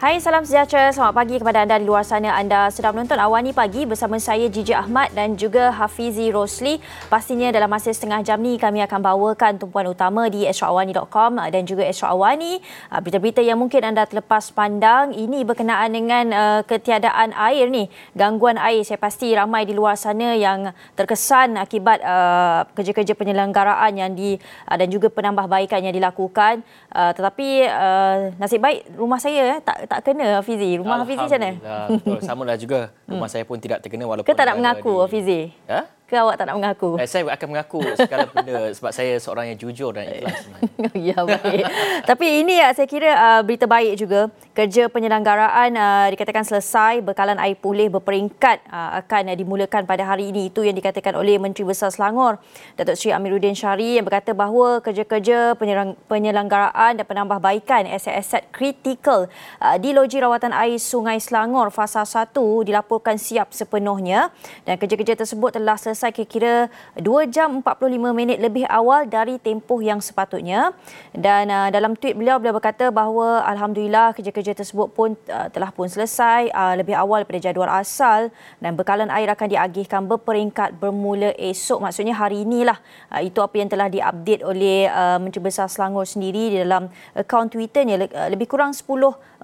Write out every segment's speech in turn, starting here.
Hai, salam sejahtera. Selamat pagi kepada anda di luar sana. Anda sedang menonton Awani Pagi bersama saya Gigi Ahmad dan juga Hafizi Rosli. Pastinya dalam masa setengah jam ni kami akan bawakan tumpuan utama di astroawani.com dan juga Astro Awani. Berita-berita yang mungkin anda terlepas pandang ini berkenaan dengan ketiadaan air ni, gangguan air. Saya pasti ramai di luar sana yang terkesan akibat kerja-kerja penyelenggaraan yang dan juga penambahbaikan yang dilakukan. Tetapi nasib baik rumah saya tak kena, Hafizi. Rumah Hafizi macam mana? Betul, samalah juga. Rumah saya pun tidak terkena walaupun... Ke tak nak mengaku, Hafizi? Ha? Ke awak tak nak mengaku? Saya akan mengaku segala benda sebab saya seorang yang jujur dan ikhlas sebenarnya. Ya, baik. Tapi ini saya kira berita baik juga. Kerja penyelenggaraan dikatakan selesai, bekalan air pulih berperingkat akan dimulakan pada hari ini. Itu yang dikatakan oleh Menteri Besar Selangor, Datuk Seri Amiruddin Syari, yang berkata bahawa kerja-kerja penyelenggaraan dan penambahbaikan aset-aset kritikal di loji rawatan air Sungai Selangor Fasa 1 dilaporkan siap sepenuhnya dan kerja-kerja tersebut telah selesai kira-kira 2 jam 45 minit lebih awal dari tempoh yang sepatutnya. Dan dalam tweet beliau berkata bahawa alhamdulillah kerja-kerja tersebut pun telah pun selesai lebih awal daripada jadual asal dan bekalan air akan diagihkan berperingkat bermula esok, maksudnya hari inilah. Itu apa yang telah diupdate oleh Menteri Besar Selangor sendiri di dalam akaun Twitternya lebih kurang 10.40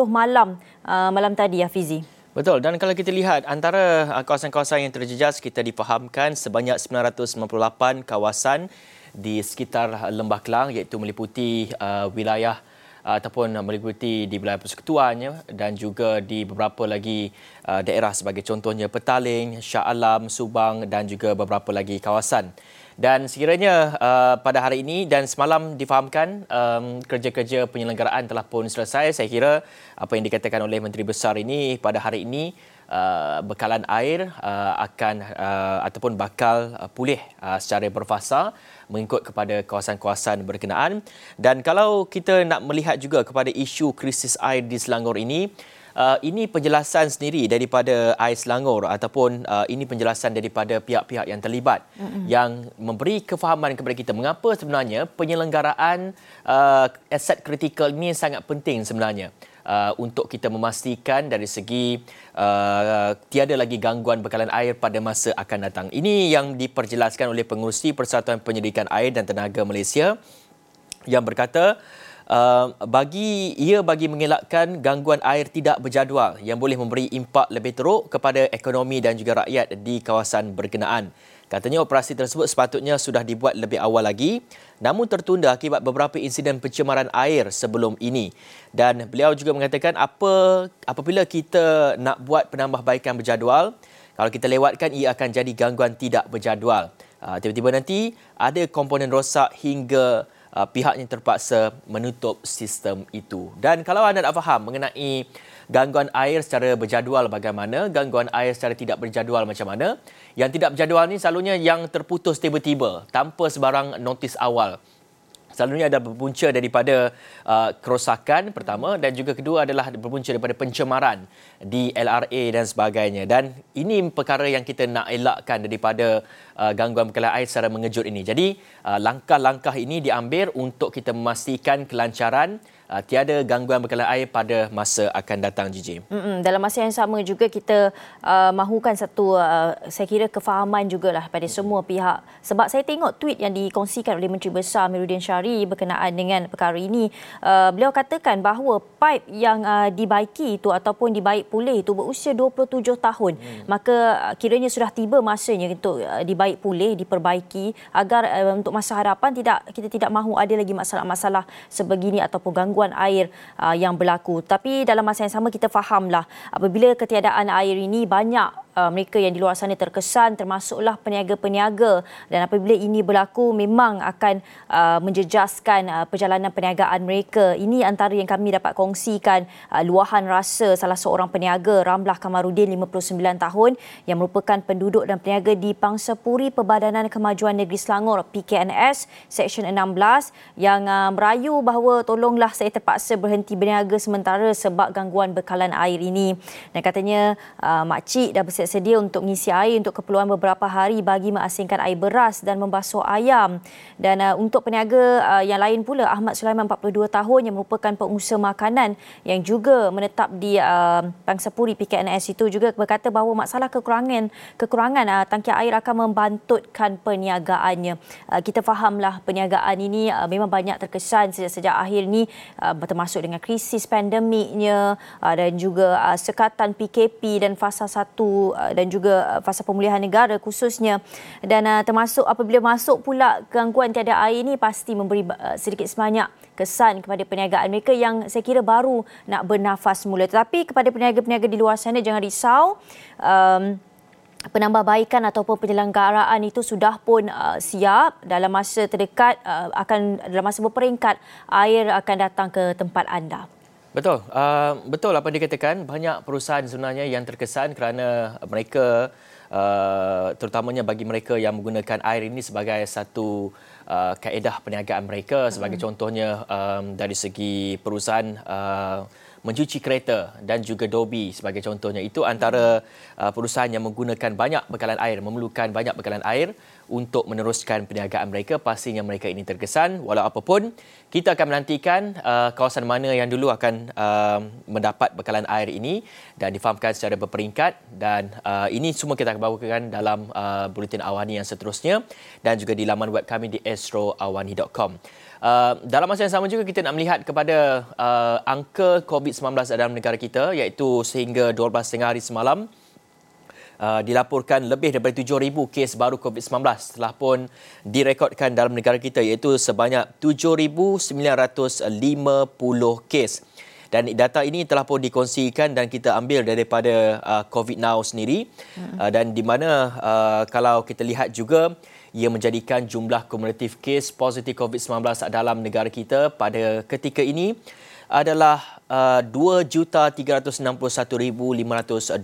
malam tadi, Hafizi. Betul, dan kalau kita lihat antara kawasan-kawasan yang terjejas, kita difahamkan sebanyak 998 kawasan di sekitar Lembah Kelang, iaitu meliputi wilayah ataupun meliputi di wilayah persekutuannya dan juga di beberapa lagi daerah sebagai contohnya Petaling, Shah Alam, Subang dan juga beberapa lagi kawasan. Dan sekiranya pada hari ini dan semalam difahamkan kerja-kerja penyelenggaraan telah pun selesai. Saya kira apa yang dikatakan oleh Menteri Besar ini pada hari ini bekalan air akan ataupun bakal pulih secara berfasa mengikut kepada kawasan-kawasan berkenaan. Dan kalau kita nak melihat juga kepada isu krisis air di Selangor ini penjelasan sendiri daripada Air Selangor ataupun ini penjelasan daripada pihak-pihak yang terlibat yang memberi kefahaman kepada kita mengapa sebenarnya penyelenggaraan aset kritikal ini sangat penting sebenarnya untuk kita memastikan dari segi tiada lagi gangguan bekalan air pada masa akan datang. Ini yang diperjelaskan oleh Pengerusi Persatuan Penyelidikan Air dan Tenaga Malaysia yang berkata bagi mengelakkan gangguan air tidak berjadual yang boleh memberi impak lebih teruk kepada ekonomi dan juga rakyat di kawasan berkenaan. Katanya operasi tersebut sepatutnya sudah dibuat lebih awal lagi, namun tertunda akibat beberapa insiden pencemaran air sebelum ini. Dan beliau juga mengatakan apabila kita nak buat penambahbaikan berjadual, kalau kita lewatkan ia akan jadi gangguan tidak berjadual. Tiba-tiba nanti ada komponen rosak hingga pihaknya terpaksa menutup sistem itu. Dan kalau anda nak faham mengenai gangguan air secara berjadual bagaimana, gangguan air secara tidak berjadual macam mana, yang tidak berjadual ni selalunya yang terputus tiba-tiba tanpa sebarang notis awal. Selalunya ada berpunca daripada kerosakan pertama dan juga kedua adalah berpunca daripada pencemaran di LRA dan sebagainya. Dan ini perkara yang kita nak elakkan daripada gangguan bekalan air secara mengejut ini. Jadi langkah-langkah ini diambil untuk kita memastikan kelancaran tiada gangguan bekalan air pada masa akan datang, Gigi. Dalam masa yang sama juga kita mahukan satu saya kira kefahaman jugalah pada semua pihak. Sebab saya tengok tweet yang dikongsikan oleh Menteri Besar Amiruddin Syari berkenaan dengan perkara ini. Beliau katakan bahawa pipe yang dibaiki itu ataupun dibaik pulih itu berusia 27 tahun. Maka kiranya sudah tiba masanya untuk dibaik pulih, diperbaiki agar untuk masa hadapan kita tidak mahu ada lagi masalah-masalah sebegini ataupun gangguan air yang berlaku. Tapi dalam masa yang sama kita fahamlah apabila ketiadaan air ini banyak mereka yang di luar sana terkesan termasuklah peniaga-peniaga dan apabila ini berlaku memang akan menjejaskan perjalanan perniagaan mereka. Ini antara yang kami dapat kongsikan luahan rasa salah seorang peniaga, Ramlah Kamarudin 59 tahun yang merupakan penduduk dan peniaga di Pangsapuri Perbadanan Kemajuan Negeri Selangor PKNS Seksyen 16 yang merayu bahawa tolonglah saya terpaksa berhenti berniaga sementara sebab gangguan bekalan air ini. Dan katanya makcik dah bersedia bersiap sedia untuk mengisi air untuk keperluan beberapa hari bagi mengasingkan air beras dan membasuh ayam. Dan untuk peniaga yang lain pula, Ahmad Sulaiman 42 tahun yang merupakan pengusaha makanan yang juga menetap di Pangsapuri PKNS itu juga berkata bahawa masalah kekurangan tangki air akan membantutkan perniagaannya. Kita fahamlah perniagaan ini memang banyak terkesan sejak akhir ni, termasuk dengan krisis pandemiknya dan juga sekatan PKP dan fasa 1 dan juga fasa pemulihan negara khususnya. Dan termasuk apabila masuk pula gangguan tiada air ini pasti memberi sedikit sebanyak kesan kepada perniagaan mereka yang saya kira baru nak bernafas semula. Tetapi kepada peniaga-peniaga di luar sana, jangan risau. Penambahbaikan ataupun penyelenggaraan itu sudah pun siap. Dalam masa terdekat, dalam masa berperingkat, air akan datang ke tempat anda. Betul. Betul apa dikatakan. Banyak perusahaan sebenarnya yang terkesan kerana mereka, terutamanya bagi mereka yang menggunakan air ini sebagai satu kaedah perniagaan mereka. Sebagai contohnya dari segi perusahaan mencuci kereta dan juga Dobi sebagai contohnya. Itu antara perusahaan yang menggunakan banyak bekalan air, memerlukan banyak bekalan air untuk meneruskan perniagaan mereka. Pastinya mereka ini terkesan. Walau apapun, kita akan menantikan kawasan mana yang dulu akan mendapat bekalan air ini dan difahamkan secara berperingkat. Dan ini semua kita akan bawakan dalam Buletin Awani yang seterusnya dan juga di laman web kami di astroawani.com. Dalam masa yang sama juga kita nak melihat kepada angka COVID-19 dalam negara kita, iaitu sehingga 12 hari semalam dilaporkan lebih daripada 7,000 kes baru COVID-19 telah pun direkodkan dalam negara kita, iaitu sebanyak 7,950 kes. Dan data ini telah pun dikongsikan dan kita ambil daripada COVID Now sendiri. Dan di mana kalau kita lihat juga, ia menjadikan jumlah kumulatif kes positif COVID-19 dalam negara kita pada ketika ini adalah 2,361,529.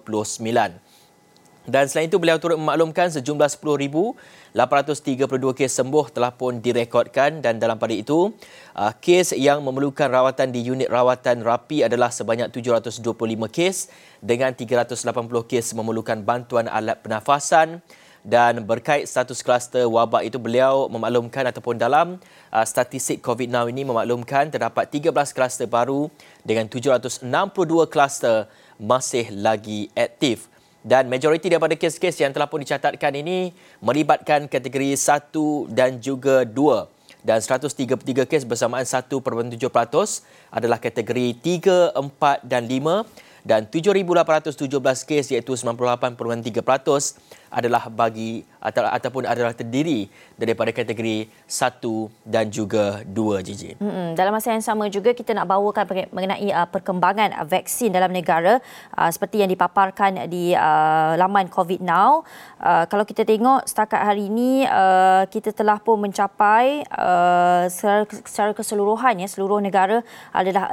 Dan selain itu, beliau turut memaklumkan sejumlah 10,832 kes sembuh telah pun direkodkan, dan dalam pada itu, kes yang memerlukan rawatan di unit rawatan rapi adalah sebanyak 725 kes dengan 380 kes memerlukan bantuan alat pernafasan. Dan berkait status kluster wabak itu, beliau memaklumkan ataupun dalam statistik COVID Now ini memaklumkan terdapat 13 kluster baru dengan 762 kluster masih lagi aktif. Dan majoriti daripada kes-kes yang telah pun dicatatkan ini melibatkan kategori 1 dan juga 2. Dan 133 kes bersamaan 1.7% adalah kategori 3, 4 dan 5. Dan 7,817 kes iaitu 98.3% adalah ataupun adalah terdiri daripada kategori 1 dan juga 2, Gigi. Dalam masa yang sama juga kita nak bawakan mengenai perkembangan vaksin dalam negara seperti yang dipaparkan di laman COVID Now. Kalau kita tengok setakat hari ini kita telah pun mencapai secara keseluruhan seluruh negara adalah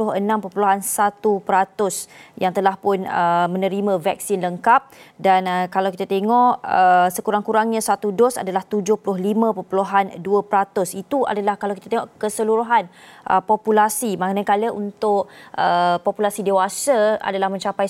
66.1% yang telah pun menerima vaksin lengkap. Dan kalau kita tengok sekurang-kurangnya satu dos adalah 75.2%. Itu adalah kalau kita tengok keseluruhan populasi. Manakala untuk populasi dewasa adalah mencapai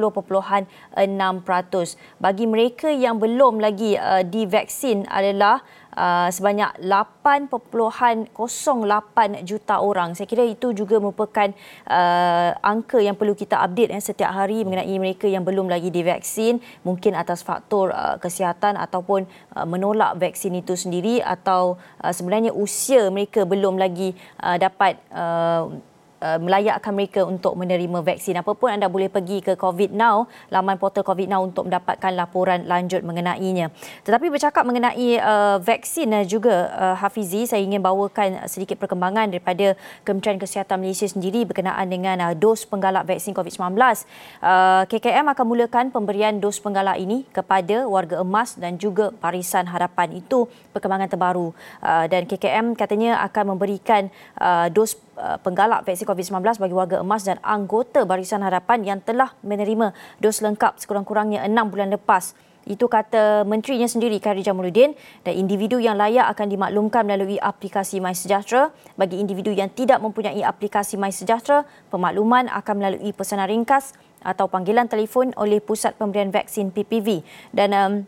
90.6%. Bagi mereka yang belum lagi divaksin adalah sebanyak 8.08 juta orang. Saya kira itu juga merupakan angka yang perlu kita update setiap hari mengenai mereka yang belum lagi divaksin, mungkin atas faktor kesihatan ataupun menolak vaksin itu sendiri, atau sebenarnya usia mereka belum lagi dapat melayakkan mereka untuk menerima vaksin. Apapun anda boleh pergi ke COVID Now, laman portal COVID Now untuk mendapatkan laporan lanjut mengenainya. Tetapi bercakap mengenai vaksin juga, Hafizi, saya ingin bawakan sedikit perkembangan daripada Kementerian Kesihatan Malaysia sendiri berkenaan dengan dos penggalak vaksin COVID-19. KKM akan mulakan pemberian dos penggalak ini kepada warga emas dan juga Barisan Harapan. Itu perkembangan terbaru. Dan KKM katanya akan memberikan dos penggalak vaksin COVID-19 bagi warga emas dan anggota Barisan Harapan yang telah menerima dos lengkap sekurang-kurangnya 6 bulan lepas. Itu kata menterinya sendiri, Khairy Jamaluddin. Dan individu yang layak akan dimaklumkan melalui aplikasi MySejahtera. Bagi individu yang tidak mempunyai aplikasi MySejahtera, pemakluman akan melalui pesanan ringkas atau panggilan telefon oleh Pusat Pemberian Vaksin PPV. Dan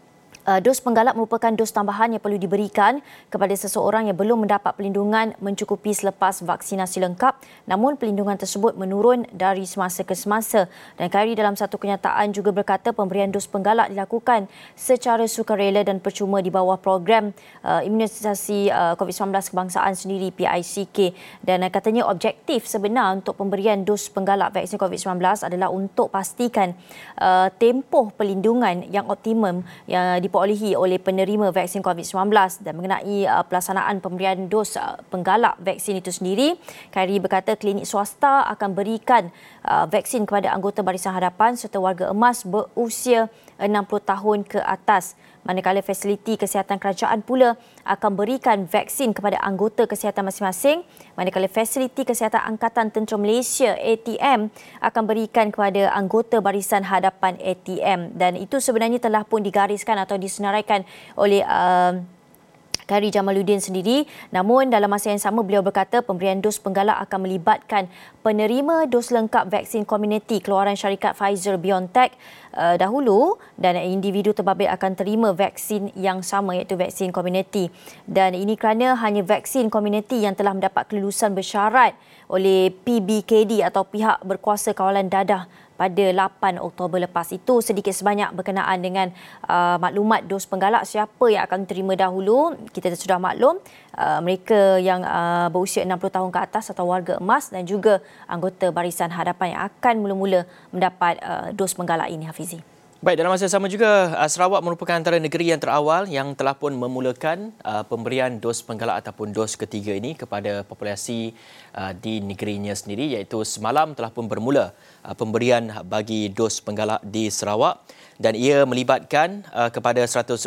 dos penggalak merupakan dos tambahan yang perlu diberikan kepada seseorang yang belum mendapat perlindungan mencukupi selepas vaksinasi lengkap, namun perlindungan tersebut menurun dari semasa ke semasa. Dan Khairi dalam satu kenyataan juga berkata pemberian dos penggalak dilakukan secara sukarela dan percuma di bawah program imunisasi COVID-19 kebangsaan sendiri PICK. Dan katanya objektif sebenar untuk pemberian dos penggalak vaksin COVID-19 adalah untuk pastikan tempoh perlindungan yang optimum yang diperolehi oleh penerima vaksin COVID-19. Dan mengenai pelaksanaan pemberian dos penggalak vaksin itu sendiri, Khairi berkata klinik swasta akan berikan vaksin kepada anggota Barisan Hadapan serta warga emas berusia 60 tahun ke atas. Manakala fasiliti kesihatan kerajaan pula akan berikan vaksin kepada anggota kesihatan masing-masing, manakala fasiliti kesihatan Angkatan Tentera Malaysia ATM akan berikan kepada anggota Barisan Hadapan ATM. Dan itu sebenarnya telah pun digariskan atau disenaraikan oleh Khairi Jamaluddin sendiri. Namun dalam masa yang sama beliau berkata pemberian dos penggalak akan melibatkan penerima dos lengkap vaksin komuniti keluaran syarikat Pfizer-BioNTech dahulu, dan individu terbabit akan terima vaksin yang sama iaitu vaksin komuniti. Dan ini kerana hanya vaksin komuniti yang telah mendapat kelulusan bersyarat oleh PBKD atau Pihak Berkuasa Kawalan Dadah pada 8 Oktober lepas. Itu sedikit sebanyak berkenaan dengan maklumat dos penggalak siapa yang akan terima dahulu. Kita sudah maklum mereka yang berusia 60 tahun ke atas atau warga emas dan juga anggota Barisan Hadapan yang akan mula-mula mendapat dos penggalak ini, Hafizi. Baik, dalam masa sama juga, Sarawak merupakan antara negeri yang terawal yang telah pun memulakan pemberian dos penggalak ataupun dos ketiga ini kepada populasi di negerinya sendiri, iaitu semalam telah pun bermula pemberian bagi dos penggalak di Sarawak, dan ia melibatkan kepada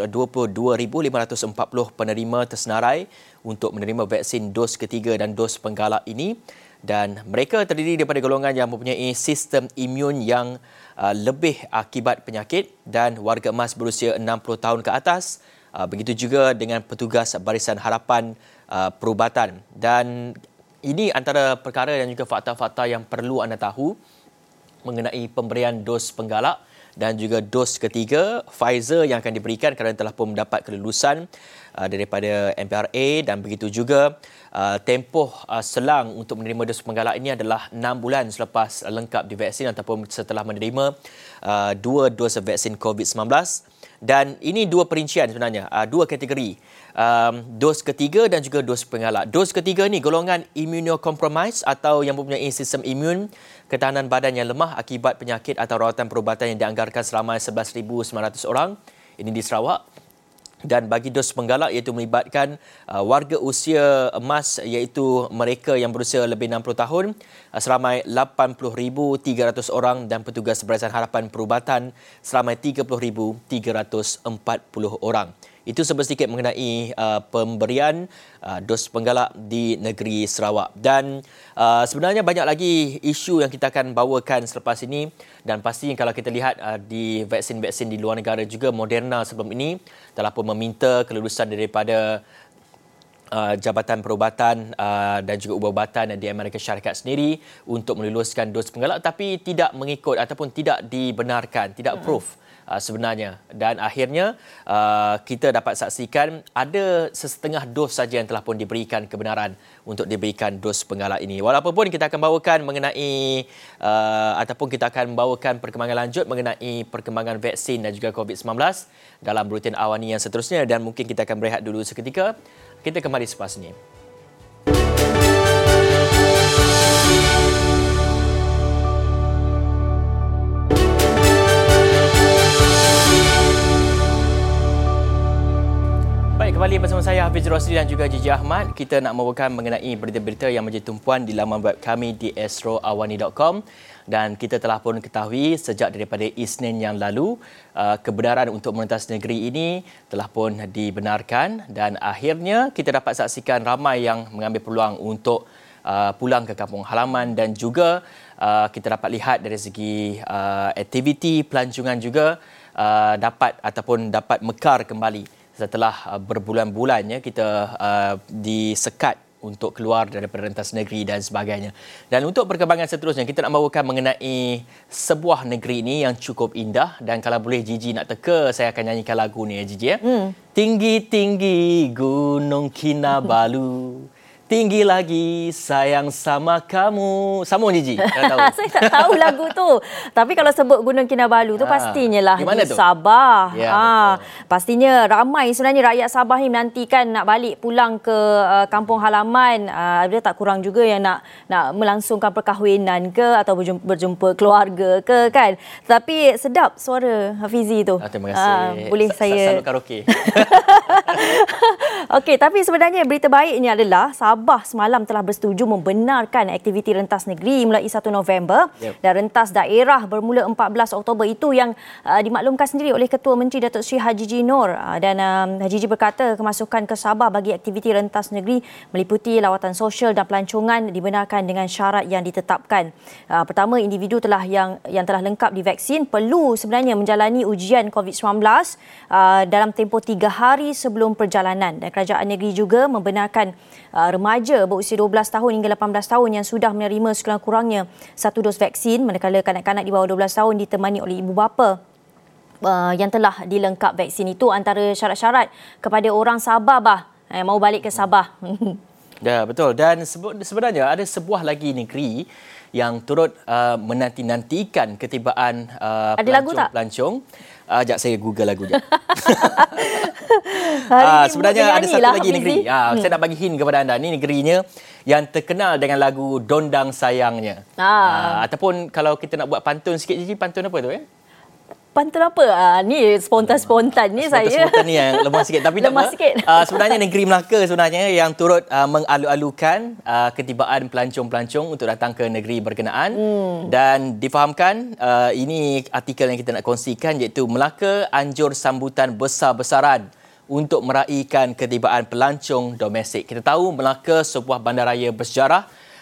122,540 penerima tersenarai untuk menerima vaksin dos ketiga dan dos penggalak ini. Dan mereka terdiri daripada golongan yang mempunyai sistem imun yang lebih akibat penyakit dan warga emas berusia 60 tahun ke atas. Begitu juga dengan petugas Barisan Harapan Perubatan. Dan ini antara perkara dan juga fakta-fakta yang perlu anda tahu mengenai pemberian dos penggalak dan juga dos ketiga Pfizer yang akan diberikan kerana telah pun mendapat kelulusan daripada MPRA, dan begitu juga tempoh selang untuk menerima dos penggalak ini adalah 6 bulan selepas lengkap divaksin ataupun setelah menerima 2 dos vaksin COVID-19. Dan ini dua perincian sebenarnya, dua kategori, dos ketiga dan juga dos penggalak. Dos ketiga ni golongan immunocompromised atau yang mempunyai sistem imun ketahanan badan yang lemah akibat penyakit atau rawatan perubatan yang dianggarkan selama 11,900 orang. Ini di Sarawak. Dan bagi dos penggalak iaitu melibatkan warga usia emas iaitu mereka yang berusia lebih 60 tahun seramai 80,300 orang dan petugas Barisan Harapan Perubatan seramai 30,340 orang. Itu sedikit mengenai pemberian dos penggalak di negeri Sarawak. Dan sebenarnya banyak lagi isu yang kita akan bawakan selepas ini, dan pastinya kalau kita lihat di vaksin-vaksin di luar negara juga, Moderna sebelum ini telah pun meminta kelulusan daripada Jabatan Perubatan dan juga Ubat-ubatan di Amerika Syarikat sendiri untuk meluluskan dos penggalak, tapi tidak mengikut ataupun tidak dibenarkan, tidak approve sebenarnya. Dan akhirnya kita dapat saksikan ada sesetengah dos saja yang telah pun diberikan kebenaran untuk diberikan dos penggalak ini. Walaupun kita akan bawakan mengenai ataupun kita akan membawakan perkembangan lanjut mengenai perkembangan vaksin dan juga COVID-19 dalam buletin awani yang seterusnya, dan mungkin kita akan berehat dulu seketika. Kita kembali selepas ini. Kembali bersama saya Hafiz Rosli dan juga Gigi Ahmad. Kita nak membawakan mengenai berita-berita yang menjadi tumpuan di laman web kami di astroawani.com, dan kita telah pun ketahui sejak daripada Isnin yang lalu kebenaran untuk merentas negeri ini telah pun dibenarkan, dan akhirnya kita dapat saksikan ramai yang mengambil peluang untuk pulang ke kampung halaman, dan juga kita dapat lihat dari segi aktiviti pelancongan juga dapat mekar kembali setelah berbulan-bulan kita disekat untuk keluar daripada rentas negeri dan sebagainya. Dan untuk perkembangan seterusnya, kita nak bawakan mengenai sebuah negeri ini yang cukup indah. Dan kalau boleh Gigi nak teka, saya akan nyanyikan lagu ni ya Gigi ya. Tinggi-tinggi Gunung Kinabalu, tinggi lagi sayang sama kamu. Sama Gigi? Tahu. Saya tak tahu lagu tu. Tapi kalau sebut Gunung Kinabalu tu pastinya lah di tu? Sabah. Ya, pastinya ramai sebenarnya rakyat Sabah ni menantikan nak balik pulang ke kampung halaman. Ada tak kurang juga yang nak melangsungkan perkahwinan ke atau berjumpa keluarga ke kan. Tapi sedap suara Hafizi tu. Terima kasih. Boleh saya Salut karaoke. Okey, tapi sebenarnya berita baiknya adalah Sabah semalam telah bersetuju membenarkan aktiviti rentas negeri mulai 1 November dan rentas daerah bermula 14 Oktober itu yang dimaklumkan sendiri oleh Ketua Menteri Datuk Seri Haji G. Noor. Dan Haji G berkata kemasukan ke Sabah bagi aktiviti rentas negeri meliputi lawatan sosial dan pelancongan dibenarkan dengan syarat yang ditetapkan. Pertama, individu yang telah lengkap divaksin perlu sebenarnya menjalani ujian COVID-19 dalam tempoh 3 hari sebelum perjalanan. Dan kerajaan negeri juga membenarkan remaja berusia 12 tahun hingga 18 tahun yang sudah menerima sekurang-kurangnya 1 dos vaksin, manakala kanak-kanak di bawah 12 tahun ditemani oleh ibu bapa yang telah dilengkap vaksin. Itu antara syarat-syarat kepada orang Sabah mau balik ke Sabah. Ya, betul. Dan sebenarnya ada sebuah lagi negeri yang turut menanti-nantikan ketibaan pelancong. Sekejap saya Google lagu je. Sebenarnya ada satu lagi negeri. Saya nak bagi hint kepada anda. Ini negerinya yang terkenal dengan lagu Dondang Sayangnya. Ataupun kalau kita nak buat pantun sikit, Gigi, pantun apa tu ya? Pantun apa? Ni spontan-spontan ni saya. Spontan ni yang lemah sikit. Tapi lemah sikit. Sebenarnya negeri Melaka sebenarnya yang turut mengalu-alukan ketibaan pelancong-pelancong untuk datang ke negeri berkenaan. Dan difahamkan ini artikel yang kita nak kongsikan iaitu Melaka anjur sambutan besar-besaran untuk meraihkan ketibaan pelancong domestik. Kita tahu Melaka sebuah bandaraya bersejarah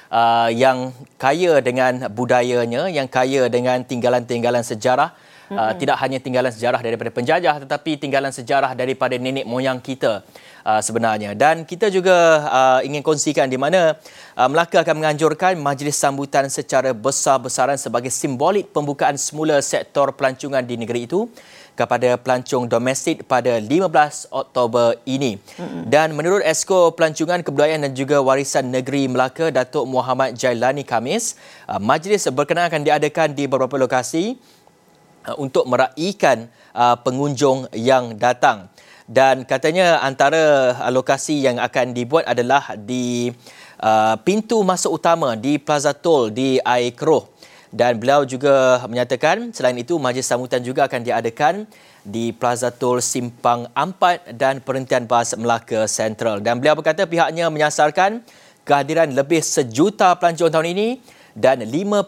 yang kaya dengan budayanya, yang kaya dengan tinggalan-tinggalan sejarah. Tidak hanya tinggalan sejarah daripada penjajah tetapi tinggalan sejarah daripada nenek moyang kita sebenarnya. Dan kita juga ingin kongsikan di mana Melaka akan menganjurkan majlis sambutan secara besar-besaran sebagai simbolik pembukaan semula sektor pelancongan di negeri itu kepada pelancong domestik pada 15 Oktober ini. Dan menurut Esko Pelancongan, Kebudayaan dan juga Warisan Negeri Melaka, Datuk Muhammad Jailani Khamis, majlis berkenaan akan diadakan di beberapa lokasi untuk meraihkan pengunjung yang datang. Dan katanya antara lokasi yang akan dibuat adalah di pintu masuk utama di Plaza Tol di Air Keroh. Dan beliau juga menyatakan selain itu majlis sambutan juga akan diadakan di Plaza Tol Simpang Ampat dan perhentian bas Melaka Sentral. Dan beliau berkata pihaknya menyasarkan kehadiran lebih 1 juta pelancong tahun ini dan 5.6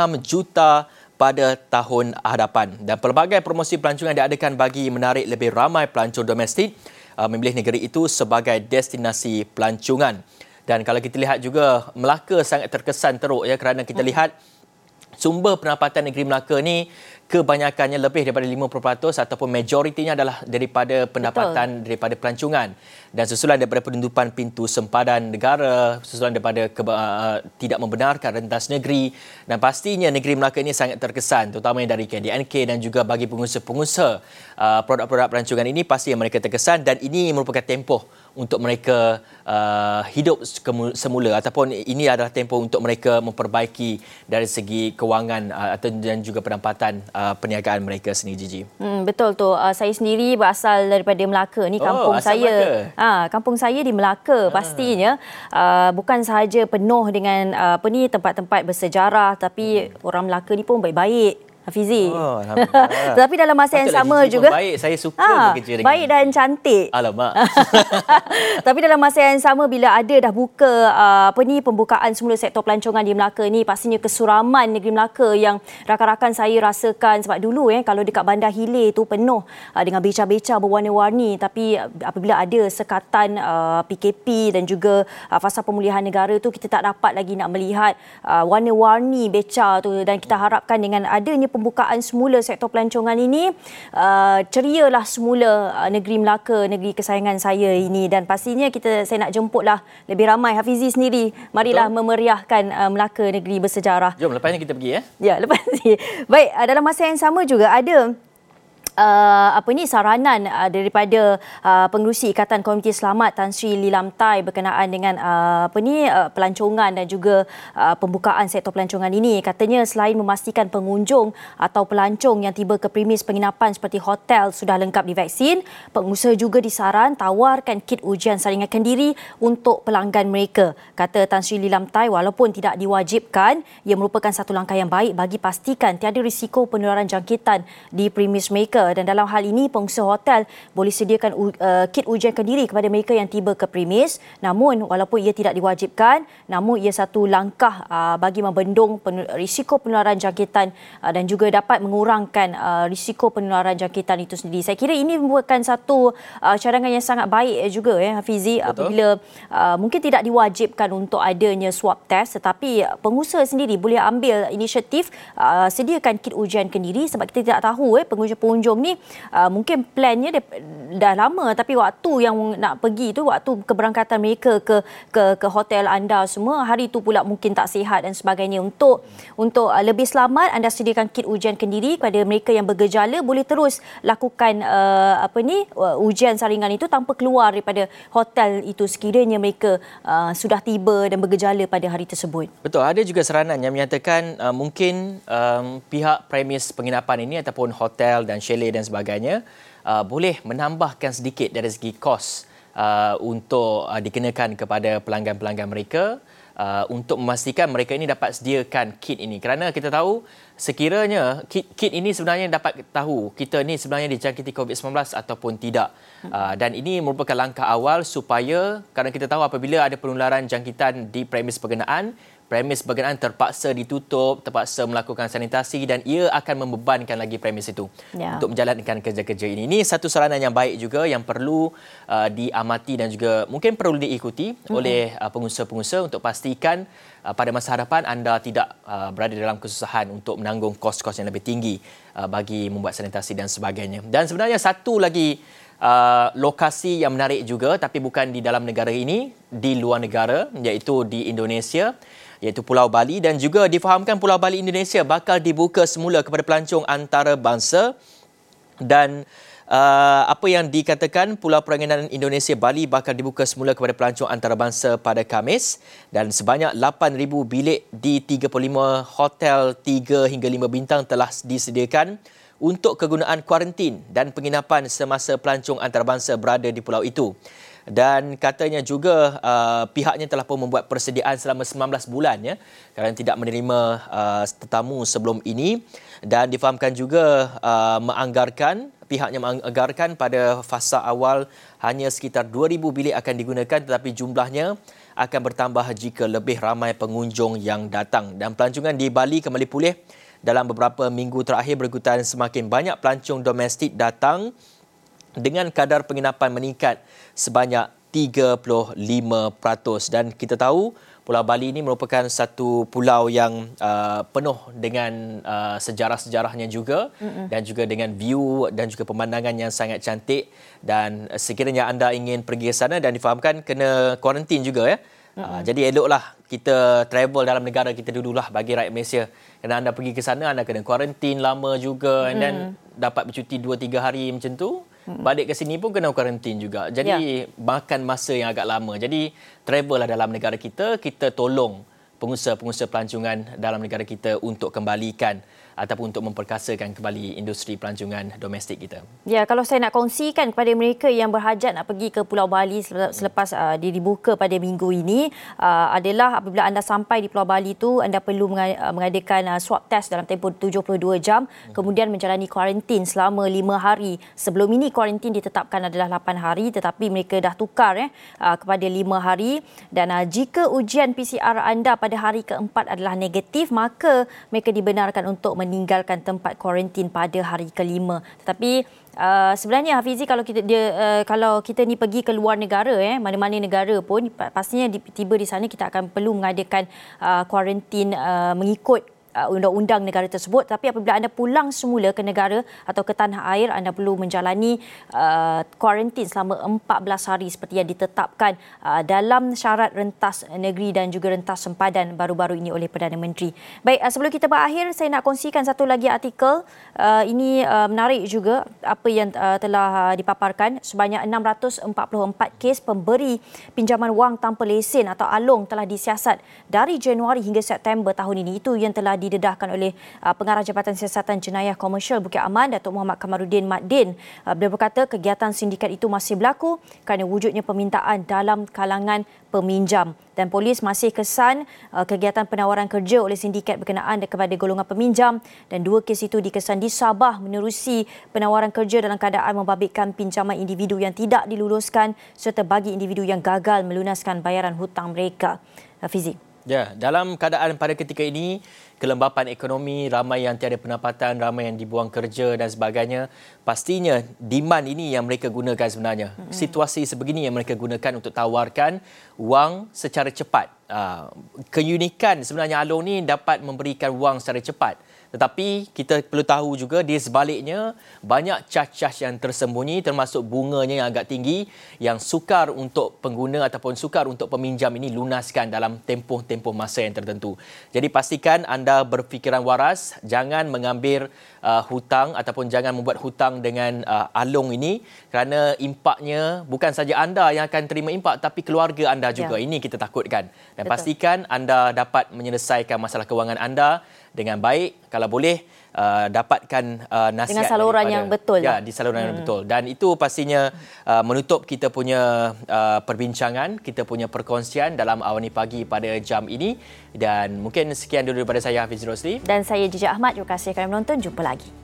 juta pada tahun hadapan. Dan pelbagai promosi pelancongan diadakan bagi menarik lebih ramai pelancong domestik memilih negeri itu sebagai destinasi pelancongan. Dan kalau kita lihat juga Melaka sangat terkesan teruk ya kerana kita lihat sumber pendapatan negeri Melaka ni kebanyakannya lebih daripada 50% ataupun majoritinya adalah daripada pendapatan daripada pelancongan. Dan susulan daripada penutupan pintu sempadan negara, susulan daripada tidak membenarkan rentas negeri. Dan pastinya negeri Melaka ini sangat terkesan terutamanya dari KDNK dan juga bagi pengusaha-pengusaha produk-produk pelancongan ini pasti mereka terkesan dan ini merupakan tempoh untuk mereka hidup semula ataupun ini adalah tempoh untuk mereka memperbaiki dari segi kewangan dan juga pendapatan perniagaan mereka sendiri, Gigi. Betul tu. Saya sendiri berasal daripada Melaka. Ni kampung saya. Kampung saya di Melaka. Pastinya bukan sahaja penuh dengan tempat-tempat bersejarah tapi orang Melaka ni pun baik-baik. Hafizi. Tapi dalam masa yang sama juga baik, saya suka bekerja dengan baik dan cantik. Alamak. Tapi dalam masa yang sama bila ada dah buka pembukaan semula sektor pelancongan di Melaka ni pastinya kesuraman negeri Melaka yang rakan-rakan saya rasakan sebab dulu kalau dekat Bandar Hilir tu penuh dengan beca-beca berwarna-warni tapi apabila ada sekatan PKP dan juga Fasa Pemulihan Negara tu kita tak dapat lagi nak melihat warna-warni beca tu dan kita harapkan dengan adanya pembukaan semula sektor pelancongan ini, cerialah semula negeri Melaka, negeri kesayangan saya ini, dan pastinya saya nak jemputlah lebih ramai. Hafizi sendiri, marilah memeriahkan Melaka, negeri bersejarah. Jom lepas ni kita pergi ya. Ya, lepas ni. Baik, dalam masa yang sama juga ada saranan daripada Pengerusi Ikatan Komuniti Selamat Tan Sri Lilamtai berkenaan dengan pelancongan dan juga pembukaan sektor pelancongan ini. Katanya selain memastikan pengunjung atau pelancong yang tiba ke premis penginapan seperti hotel sudah lengkap divaksin, pengusaha juga disaran tawarkan kit ujian saringan diri untuk pelanggan mereka. Kata Tan Sri Lilamtai, walaupun tidak diwajibkan, ia merupakan satu langkah yang baik bagi pastikan tiada risiko penularan jangkitan di premis mereka. Dan dalam hal ini, pengusaha hotel boleh sediakan kit ujian diri kepada mereka yang tiba ke premis. Namun, walaupun ia tidak diwajibkan, namun ia satu langkah bagi membendung risiko penularan jangkitan dan juga dapat mengurangkan risiko penularan jangkitan itu sendiri. Saya kira ini merupakan satu cadangan yang sangat baik juga, Hafizi. Betul. Apabila mungkin tidak diwajibkan untuk adanya swab test, tetapi pengusaha sendiri boleh ambil inisiatif sediakan kit ujian diri, sebab kita tidak tahu pengunjung ni mungkin plannya dah lama, tapi waktu yang nak pergi tu, waktu keberangkatan mereka ke hotel anda semua, hari tu pula mungkin tak sihat dan sebagainya. Untuk lebih selamat, anda sediakan kit ujian diri kepada mereka yang bergejala, boleh terus lakukan ujian saringan itu tanpa keluar daripada hotel itu sekiranya mereka sudah tiba dan bergejala pada hari tersebut. Betul, ada juga saranan yang menyatakan mungkin pihak premis penginapan ini ataupun hotel dan chalet dan sebagainya boleh menambahkan sedikit dari segi kos untuk dikenakan kepada pelanggan-pelanggan mereka untuk memastikan mereka ini dapat sediakan kit ini. Kerana kita tahu sekiranya kit ini sebenarnya dapat tahu kita ni sebenarnya dijangkiti COVID-19 ataupun tidak. Dan ini merupakan langkah awal supaya, kerana kita tahu apabila ada penularan jangkitan di premis berkenaan terpaksa ditutup, terpaksa melakukan sanitasi, dan ia akan membebankan lagi premis itu untuk menjalankan kerja-kerja ini. Ini satu saranan yang baik juga yang perlu diamati dan juga mungkin perlu diikuti oleh pengusaha-pengusaha untuk pastikan pada masa hadapan anda tidak berada dalam kesusahan untuk menanggung kos-kos yang lebih tinggi bagi membuat sanitasi dan sebagainya. Dan sebenarnya satu lagi lokasi yang menarik juga, tapi bukan di dalam negara ini, di luar negara, iaitu di Indonesia, iaitu Pulau Bali, dan juga difahamkan Pulau Bali Indonesia bakal dibuka semula kepada pelancong antarabangsa. Dan apa yang dikatakan, Pulau Perairan Indonesia Bali bakal dibuka semula kepada pelancong antarabangsa pada Khamis, dan sebanyak 8,000 bilik di 35 hotel 3 hingga 5 bintang telah disediakan untuk kegunaan kuarantin dan penginapan semasa pelancong antarabangsa berada di pulau itu. Dan katanya juga pihaknya telah pun membuat persediaan selama 19 bulan kerana tidak menerima tetamu sebelum ini, dan difahamkan juga pihaknya menganggarkan pada fasa awal hanya sekitar 2,000 bilik akan digunakan, tetapi jumlahnya akan bertambah jika lebih ramai pengunjung yang datang. Dan pelancongan di Bali kembali pulih dalam beberapa minggu terakhir berikutan semakin banyak pelancong domestik datang dengan kadar penginapan meningkat sebanyak 35%. Dan kita tahu Pulau Bali ini merupakan satu pulau yang penuh dengan sejarah-sejarahnya juga, dan juga dengan view dan juga pemandangan yang sangat cantik. Dan sekiranya anda ingin pergi ke sana, dan difahamkan kena kuarantin juga jadi eloklah kita travel dalam negara kita dululah bagi rakyat Malaysia. Kerana anda pergi ke sana, anda kena kuarantin lama juga, dan dapat bercuti 2-3 hari macam tu. Balik ke sini pun kena kuarantin juga. Jadi makan masa yang agak lama. Jadi travel lah dalam negara kita, kita tolong pengusaha-pengusaha pelancongan dalam negara kita untuk kembalikan ataupun untuk memperkasakan kembali industri pelancongan domestik kita. Ya, kalau saya nak kongsikan kepada mereka yang berhajat nak pergi ke Pulau Bali selepas dibuka pada minggu ini, adalah apabila anda sampai di Pulau Bali itu, anda perlu mengadakan swab test dalam tempoh 72 jam, kemudian menjalani kuarantin selama 5 hari. Sebelum ini kuarantin ditetapkan adalah 8 hari, tetapi mereka dah tukar kepada 5 hari. Dan jika ujian PCR anda pada hari keempat adalah negatif, maka mereka dibenarkan untuk meninggalkan tempat kuarantin pada hari kelima. Tetapi sebenarnya Hafizi, kalau kita ni pergi ke luar negara, mana-mana negara pun, pastinya tiba di sana kita akan perlu mengadakan kuarantin mengikut undang-undang negara tersebut. Tapi apabila anda pulang semula ke negara atau ke tanah air, anda perlu menjalani kuarantin selama 14 hari seperti yang ditetapkan dalam syarat rentas negeri dan juga rentas sempadan baru-baru ini oleh Perdana Menteri. Baik, sebelum kita berakhir, saya nak kongsikan satu lagi artikel. Ini menarik juga apa yang telah dipaparkan. Sebanyak 644 kes pemberi pinjaman wang tanpa lesen atau ALOng telah disiasat dari Januari hingga September tahun ini. Itu yang telah didedahkan oleh Pengarah Jabatan Siasatan Jenayah Komersial Bukit Aman, Datuk Muhammad Kamarudin Maddin. Beliau berkata kegiatan sindikat itu masih berlaku kerana wujudnya permintaan dalam kalangan peminjam, dan polis masih kesan kegiatan penawaran kerja oleh sindikat berkenaan kepada golongan peminjam, dan 2 kes itu dikesan di Sabah menerusi penawaran kerja dalam keadaan membabitkan pinjaman individu yang tidak diluluskan serta bagi individu yang gagal melunaskan bayaran hutang mereka. Fizi. Ya, dalam keadaan pada ketika ini, kelembapan ekonomi, ramai yang tiada pendapatan, ramai yang dibuang kerja dan sebagainya, pastinya demand ini yang mereka gunakan sebenarnya. Situasi sebegini yang mereka gunakan untuk tawarkan wang secara cepat. Keunikan sebenarnya ALOng ni dapat memberikan wang secara cepat. Tetapi kita perlu tahu juga di sebaliknya banyak cas-cas yang tersembunyi, termasuk bunganya yang agak tinggi yang sukar untuk pengguna ataupun sukar untuk peminjam ini lunaskan dalam tempoh-tempoh masa yang tertentu. Jadi pastikan anda berfikiran waras, jangan mengambil hutang ataupun jangan membuat hutang dengan ALOng ini, kerana impaknya bukan saja anda yang akan terima impak tapi keluarga anda juga. Ini kita takutkan. Dan pastikan anda dapat menyelesaikan masalah kewangan anda dengan baik, kalau boleh dapatkan nasihat dengan saluran yang betul. Ya, di saluran yang betul. Dan itu pastinya menutup kita punya perbincangan, kita punya perkongsian dalam Awani Pagi pada jam ini. Dan mungkin sekian dulu daripada saya, Hafiz Rosli. Dan saya Jijak Ahmad. Terima kasih kerana menonton. Jumpa lagi.